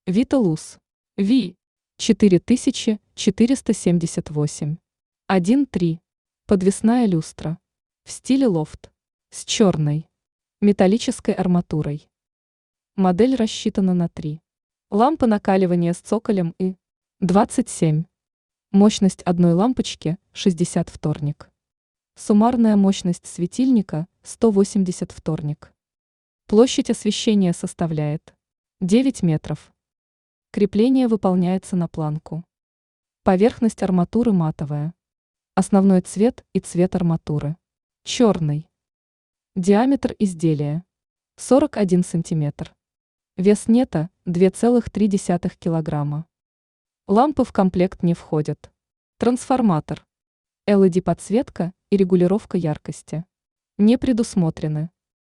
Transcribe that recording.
Виталус. Ви. 4478. 1.3. Подвесная люстра. В стиле лофт. С черной металлической арматурой. Модель рассчитана на 3. Лампы накаливания с цоколем и 27. Мощность одной лампочки 60 вторник. Суммарная мощность светильника 180 вторник. Площадь освещения составляет 9 метров. Крепление выполняется на планку. Поверхность арматуры матовая. Основной цвет и цвет арматуры черный. Диаметр изделия 41 см. Вес нета 2,3 кг. Лампы в комплект не входят. Трансформатор, LED-подсветка и регулировка яркости не предусмотрены.